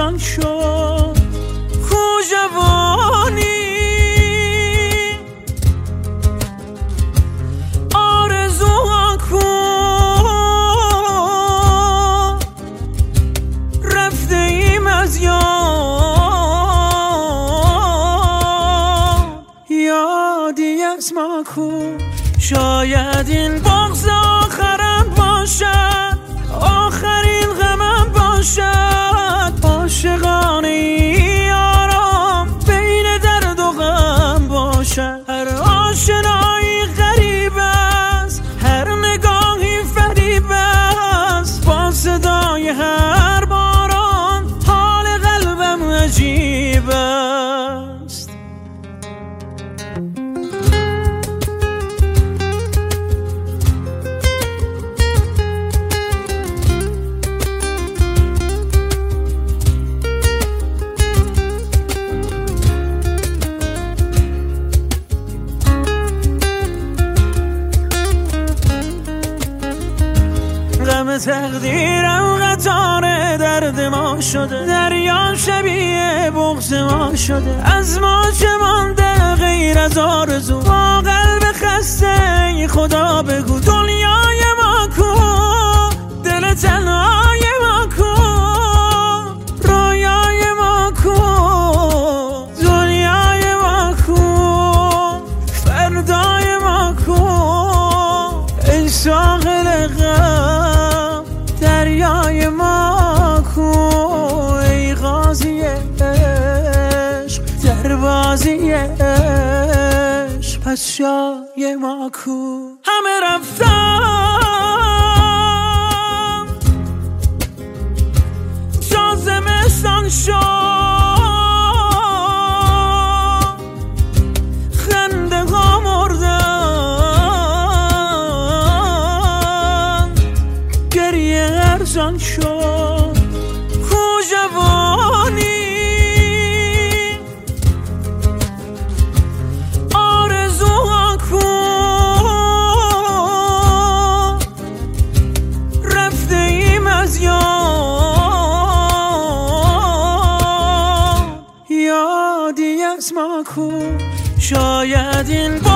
ارزان شد کو جوانی آرزوها کو رفته ایم از یادی از ما کو شاید این بغض آخرم باشد آخرین غمم باشد عاشقانه ای آرام بین درد و غم باشد هر آشنایی غریب است هر نگاهی فریب است با صدای هر باران حال قلبم عجیب است غم تقدیرم قطار درد ما شده دریا شبیه بغض ما شده از ما چه مانده غیر از آرزو با قلب خسته خدا بگو دنیای ما کو دل تنهای ما کو رویای ما کو دنیای ما کو فردای ما کو ای ساحل غم دریای ما کو ای غازی عشق دروازی عشق پس شای ما کو همه رفتم تا زمستان شد خنده ها مردن گریه ارزان شد کو جوانی آرزوها کو رفته ایم از یادی از ما کو شاید این